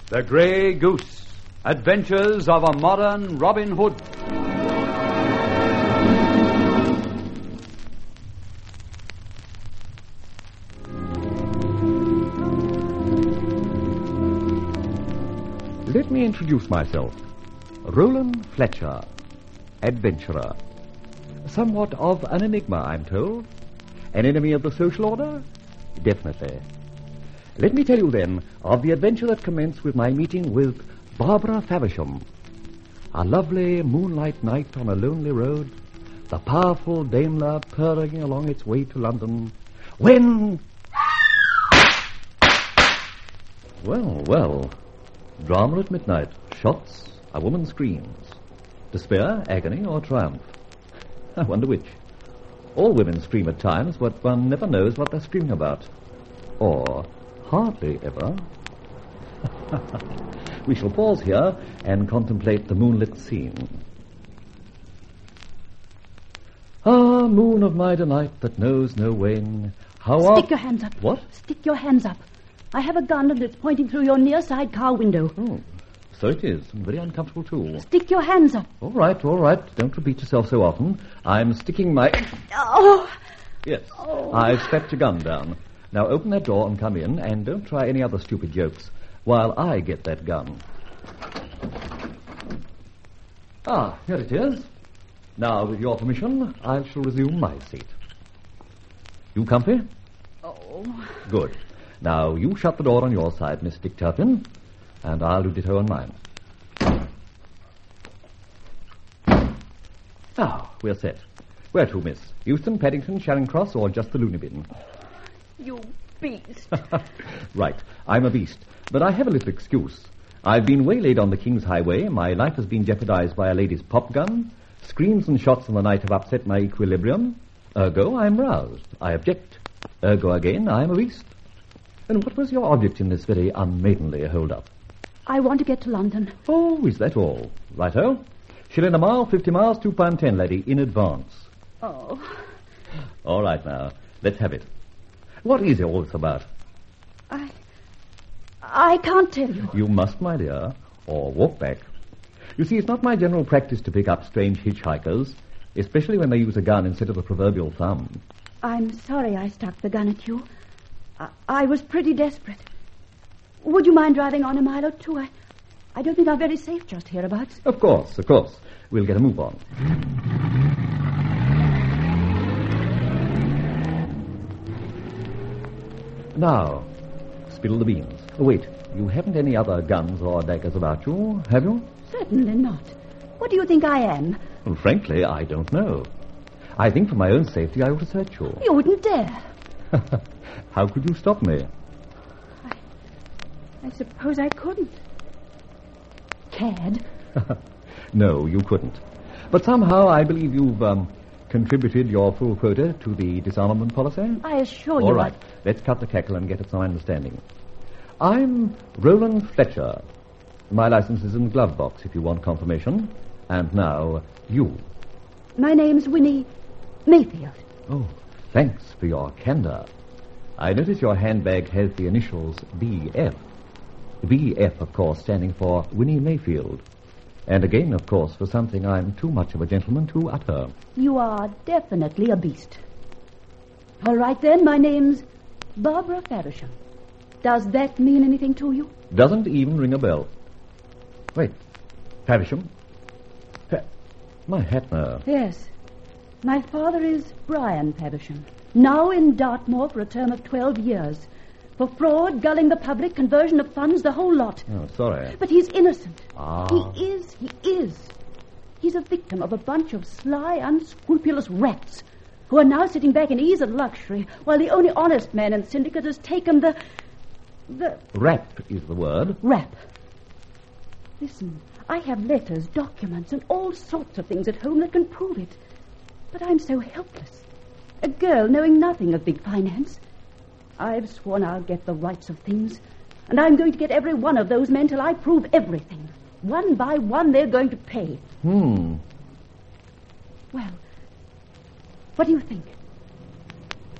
The Grey Goose. Adventures of a Modern Robin Hood. Let me introduce myself. Roland Fletcher, adventurer. Somewhat of an enigma, I'm told. An enemy of the social order? Definitely. Let me tell you, then, of the adventure that commenced with my meeting with Barbara Faversham. A lovely moonlight night on a lonely road, the powerful Daimler purring along its way to London, when... Well... Drama at midnight. Shots. A woman screams. Despair, agony, or triumph? I wonder which. All women scream at times, but one never knows what they're screaming about. Or hardly ever. We shall pause here and contemplate the moonlit scene. Ah, moon of my delight that knows no wane. Stick your hands up. What? Stick your hands up. I have a gun and it's pointing through your near side car window. Oh, so it is. Very uncomfortable, too. Stick your hands up. All right. Don't repeat yourself so often. I'm sticking my... Oh! Yes. Oh. I've strapped your gun down. Now open that door and come in, and don't try any other stupid jokes while I get that gun. Ah, here it is. Now, with your permission, I shall resume my seat. You comfy? Oh. Good. Now, you shut the door on your side, Miss Dick Turpin, and I'll do ditto on mine. Now, we're set. Where to, miss? Euston, Paddington, Charing Cross, or just the loony bin? You beast. Right, I'm a beast, but I have a little excuse. I've been waylaid on the King's Highway, my life has been jeopardized by a lady's pop gun, screams and shots in the night have upset my equilibrium. Ergo, I'm roused. I object. Ergo again, I'm a beast. And what was your object in this very unmaidenly hold-up? I want to get to London. Oh, is that all? Righto. Shilling a mile, 50 miles, £2.10, lady, in advance. Oh. All right, now, let's have it. What is all this about? I can't tell you. You must, my dear, or walk back. You see, it's not my general practice to pick up strange hitchhikers, especially when they use a gun instead of the proverbial thumb. I'm sorry I stuck the gun at you. I was pretty desperate. Would you mind driving on a mile or two? I don't think I'm very safe just hereabouts. Of course. We'll get a move on. Now, spill the beans. Oh, wait, you haven't any other guns or daggers about you, have you? Certainly not. What do you think I am? Well, frankly, I don't know. I think for my own safety I ought to search you. You wouldn't dare. How could you stop me? I suppose I couldn't. Cad. No, you couldn't. But somehow I believe you've contributed your full quota to the disarmament policy. I assure you. All right, let's cut the cackle and get at some understanding. I'm Roland Fletcher. My license is in the glove box if you want confirmation. And now, you. My name's Winnie Mayfield. Oh, thanks for your candor. I notice your handbag has the initials BF. BF, of course, standing for Winnie Mayfield. And again, of course, for something I'm too much of a gentleman to utter. You are definitely a beast. All right, then, my name's Barbara Faversham. Does that mean anything to you? Doesn't even ring a bell. Wait, Faversham? My hat now. Yes. My father is Brian Faversham, now in Dartmoor for a term of 12 years. For fraud, gulling the public, conversion of funds, the whole lot. Oh, sorry. But he's innocent. Ah. He is. He's a victim of a bunch of sly, unscrupulous rats who are now sitting back in ease and luxury while the only honest man in the syndicate has taken the... Rap is the word. Rap. Listen, I have letters, documents, and all sorts of things at home that can prove it. But I'm so helpless. A girl knowing nothing of big finance. I've sworn I'll get the rights of things, and I'm going to get every one of those men till I prove everything. One by one, they're going to pay. Well, what do you think?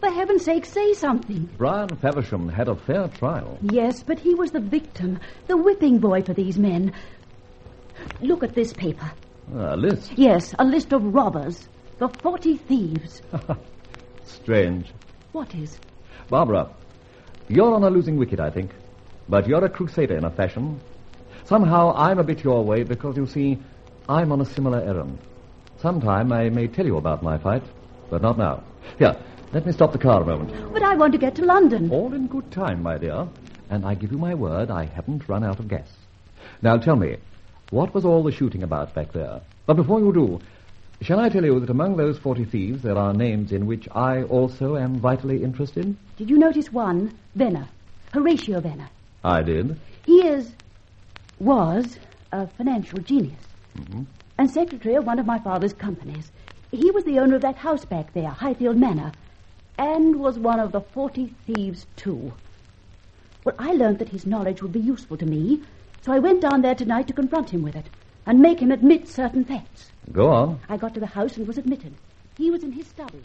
For heaven's sake, say something. Brian Faversham had a fair trial. Yes, but he was the victim, the whipping boy for these men. Look at this paper. A list. Yes, a list of robbers. The 40 thieves. Strange. What is? Barbara, you're on a losing wicket, I think. But you're a crusader in a fashion. Somehow I'm a bit your way because, you see, I'm on a similar errand. Sometime I may tell you about my fight, but not now. Here, let me stop the car a moment. But I want to get to London. All in good time, my dear. And I give you my word, I haven't run out of gas. Now tell me, what was all the shooting about back there? But before you do, shall I tell you that among those 40 thieves there are names in which I also am vitally interested? Did you notice one? Venner. Horatio Venner. I did. He was a financial genius. Mm-hmm. And secretary of one of my father's companies. He was the owner of that house back there, Highfield Manor, and was one of the 40 thieves, too. Well, I learned that his knowledge would be useful to me, so I went down there tonight to confront him with it and make him admit certain facts. Go on. I got to the house and was admitted. He was in his study.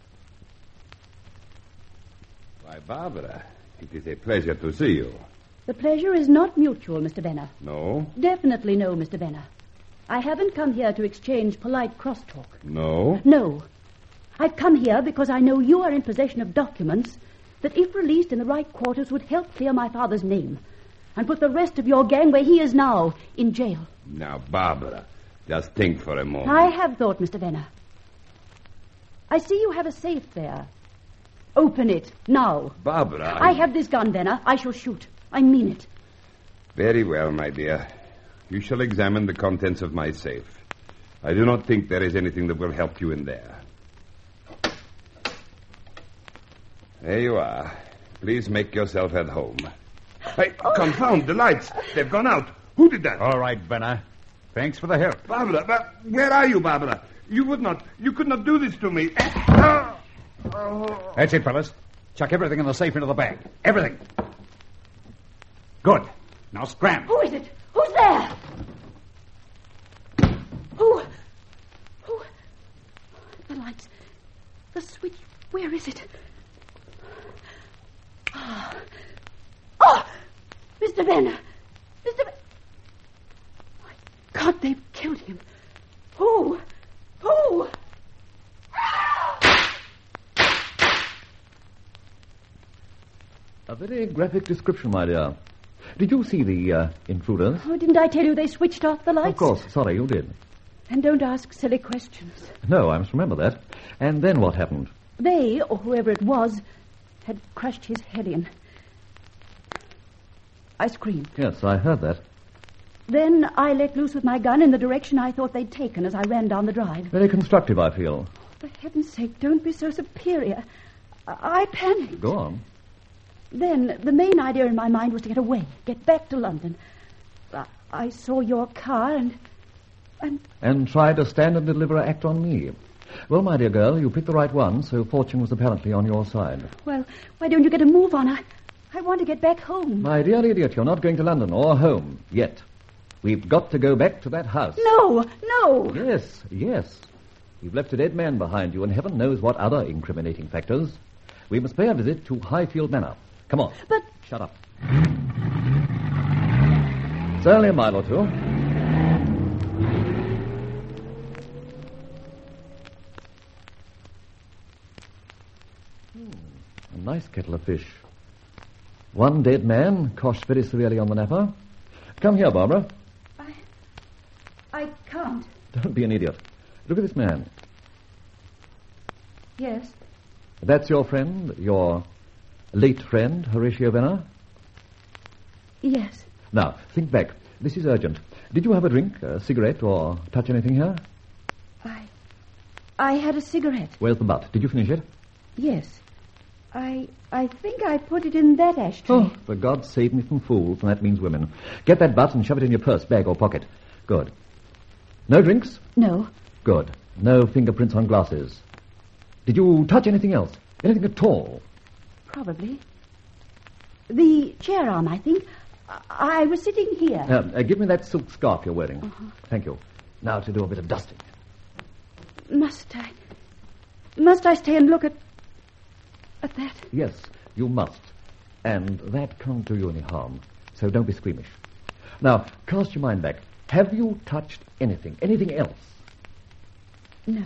Why, Barbara, it is a pleasure to see you. The pleasure is not mutual, Mr. Benner. No? Definitely no, Mr. Benner. I haven't come here to exchange polite crosstalk. No? No. I've come here because I know you are in possession of documents that, if released in the right quarters, would help clear my father's name and put the rest of your gang where he is now, in jail. Now, Barbara, just think for a moment. I have thought, Mr. Benner. I see you have a safe there. Open it, now. Barbara, I have this gun, Benner. I shall shoot. I mean it. Very well, my dear. You shall examine the contents of my safe. I do not think there is anything that will help you in there. There you are. Please make yourself at home. Hey, confound the lights. They've gone out. Who did that? All right, Benner. Thanks for the help. Barbara, where are you, Barbara? You could not do this to me. That's it, fellas. Chuck everything in the safe into the bag. Everything. Good. Now scram. Who is it? Who's there? Who? The lights. The switch. Where is it? Oh! Mr. Benner! Mr. Benner! My God, they've killed him. Who? A very graphic description, my dear. Did you see the intruders? Oh, didn't I tell you they switched off the lights? Of course. Sorry, you did. And don't ask silly questions. No, I must remember that. And then what happened? They, or whoever it was, had crushed his head in. I screamed. Yes, I heard that. Then I let loose with my gun in the direction I thought they'd taken as I ran down the drive. Very constructive, I feel. For heaven's sake, don't be so superior. I panicked. Go on. Then the main idea in my mind was to get away, get back to London. I saw your car And tried to stand and deliver an act on me. Well, my dear girl, you picked the right one, so fortune was apparently on your side. Well, why don't you get a move on? I want to get back home. My dear idiot, you're not going to London or home yet. We've got to go back to that house. No. Yes. You've left a dead man behind you and heaven knows what other incriminating factors. We must pay a visit to Highfield Manor. Come on. But... Shut up. It's only a mile or two. A nice kettle of fish. One dead man, coshed very severely on the napper. Come here, Barbara. I can't. Don't be an idiot. Look at this man. Yes. That's your friend, your late friend, Horatio Venner? Yes. Now, think back. This is urgent. Did you have a drink, a cigarette, or touch anything here? I had a cigarette. Where's the butt? Did you finish it? Yes. I think I put it in that ashtray. Oh, for God's sake, me from fools, and that means women. Get that butt and shove it in your purse, bag, or pocket. Good. No drinks? No. Good. No fingerprints on glasses. Did you touch anything else? Anything at all? Probably. The chair arm, I think. I was sitting here. Give me that silk scarf you're wearing. Uh-huh. Thank you. Now to do a bit of dusting. Must I stay and look at... At that? Yes, you must. And that can't do you any harm. So don't be squeamish. Now, cast your mind back. Have you touched anything? Anything else? No.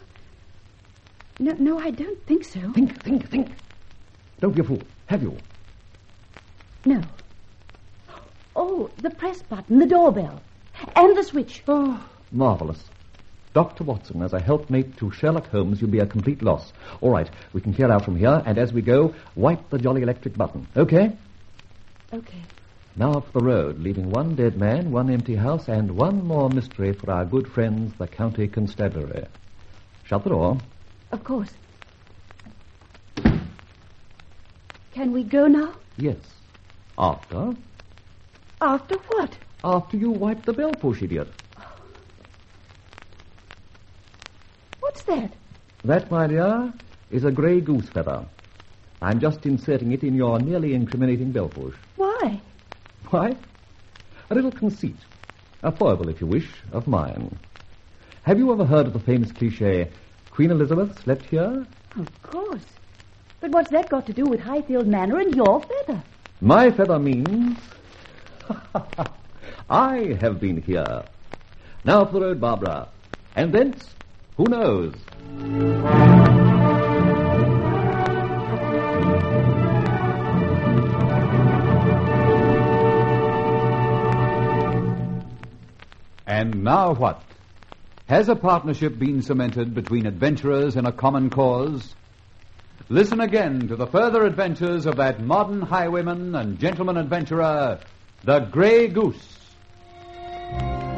No, I don't think so. Think. Don't be a fool. Have you? No. Oh, the press button, the doorbell, and the switch. Oh, marvelous. Dr. Watson, as a helpmate to Sherlock Holmes, you'll be a complete loss. All right, we can clear out from here, and as we go, wipe the jolly electric button. Okay? Okay. Now up the road, leaving one dead man, one empty house, and one more mystery for our good friends, the County Constabulary. Shut the door. Of course. Can we go now? Yes. After? After what? After you wipe the bell push, idiot. What's that? That, my dear, is a grey goose feather. I'm just inserting it in your nearly incriminating bell push. Why? Why? A little conceit. A foible, if you wish, of mine. Have you ever heard of the famous cliché, Queen Elizabeth slept here? Of course. But what's that got to do with Highfield Manor and your feather? My feather means... I have been here. Now up the road, Barbara. And thence, who knows? And now what? Has a partnership been cemented between adventurers in a common cause? Listen again to the further adventures of that modern highwayman and gentleman adventurer, the Grey Goose.